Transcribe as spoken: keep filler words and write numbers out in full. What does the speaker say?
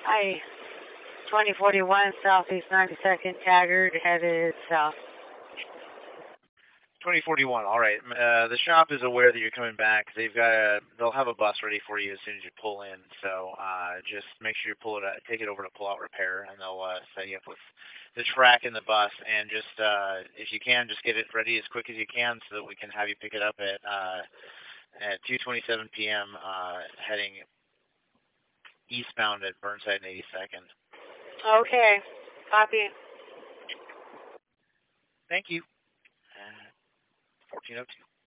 Hi. twenty forty-one Southeast ninety-second, Taggart, headed south. twenty forty-one. All right. Uh, the shop is aware that you're coming back. They've got a. They'll have a bus ready for you as soon as you pull in. So uh, just make sure you pull it. Out, take it over to pull out repair, and they'll uh, set you up with the track and the bus. And just uh, if you can, just get it ready as quick as you can so that we can have you pick it up at uh, at two twenty-seven p.m. Uh, heading eastbound at Burnside and eighty-second. Okay. Copy. Thank you. Uh, fourteen oh two.